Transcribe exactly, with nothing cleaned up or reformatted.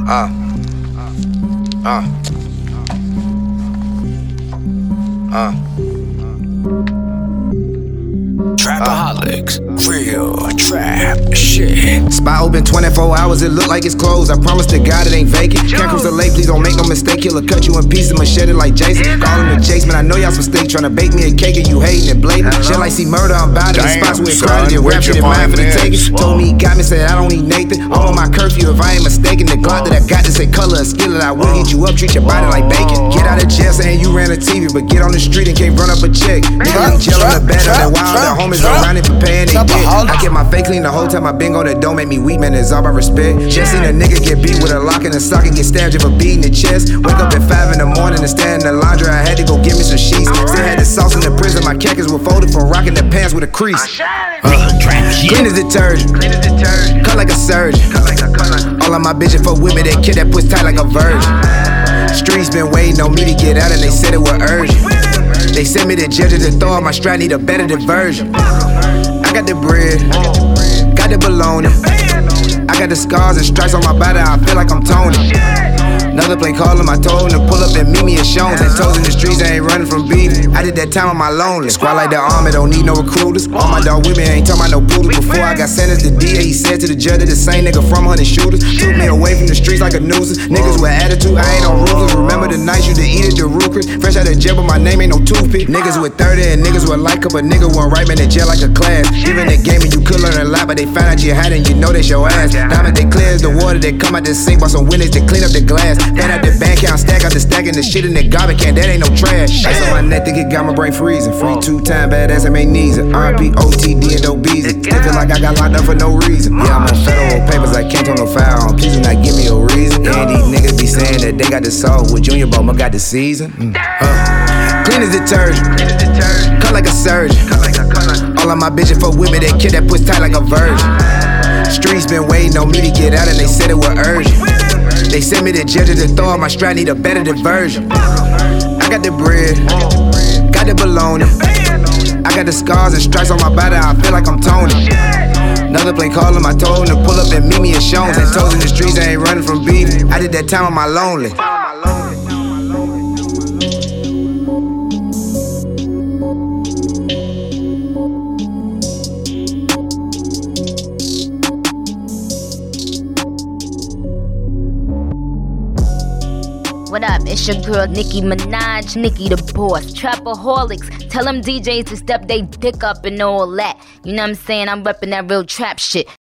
Uh, uh, uh. Trapaholics, real trap shit. Spot open twenty-four hours, it look like it's closed. I promise to God it ain't vacant. Can't cruise the lake, please don't make no mistake. He'll cut you in pieces, machete like Jason. Call him the chase, man, I know y'all some steak. Tryna bake me a cake and you hating it blatant. Shit like see murder, I'm bout it. The spots where it's crowded, it rap shit in mind for the taking. Told me he got me, said I don't need Nathan. I'm on my curfew if I ain't mistaken. The Glock that I got to say color a skillet. I will heat you up, treat your body like bacon. Get out of jail saying you ran a T V, but get on the street and can't run up a check. Nigga ain't jail on the bed, on that wild, their homies around it for paying they debt. I get my face clean the whole time I been on that don't make me weak, man, it's all about respect. Just seen a nigga get beat with a lock in the sock and get stabbed if a beat in the chest. Wake up at five in the morning and stand in the laundry, I had to go get me some sheets. Still had the sauce in the prison, my khakis were folded from rocking the pants with a crease. Uh, clean as detergent, cut like a surgeon. All of my bitches fuck with me, that kid that puts tight like a virgin. Streets been waiting on me to get out and they said it was urgent. They sent me to judge to throw out my strap, need a better diversion. I got the bread, got the bologna. I got the scars and stripes on my body, I feel like I'm Tony. Another play call him, I told him to pull up and meet me at Shones. And toes in the streets, I ain't running from beef. I did that time on my lonely. Squad like the army, don't need no recruiters. All my dog with me, ain't talking about no poodles. Before I got sentenced to D A, he said to the judge that the same nigga from Hunting Shooters took me away from the streets like a nuisance. Niggas with attitude, I ain't on ruthless. Remember the nights you to eat it, the Rucris. Fresh out of jail, but my name ain't no toothpick. Niggas with thirty and niggas with like up, a nigga went right man in jail like a class. Given the game and you could learn a lot, but they found out you had it and you know that's your ass. Diamond they clear as the water, they come out the sink while some winners they clean up the glass. Fan out the bank count, stack out the stack and the shit in the garbage can, that ain't no trash. Ice on my neck, think it got my brain freezing. Free two-time badass, I ain't needs it. R I P O T D and Obeezy. They feel like I got locked up for no reason. Yeah, I'm on federal papers, I can't turn no foul on. Please do not give me a reason. And these niggas be saying that they got the salt with Junior Bowman got the season. Mm. Uh. Clean as detergent, cut like a surgeon. All of my bitches fuck with me, that kid that puts tight like a virgin. Streets been waiting on me to get out and they said it was urgent. They sent me to judge to throw out my strap, need a better diversion. I got the bread, got the bologna. I got the scars and stripes on my body, I feel like I'm Tony. Another play call him, I told him to pull up and meet me at Shones. And toes in the streets, I ain't running from beef. I did that time on my lonely. What up? It's your girl Nicki Minaj, Nicki the boss. Trapaholics, tell them D Js to step they dick up and all that. You know what I'm saying? I'm reppin' that real trap shit.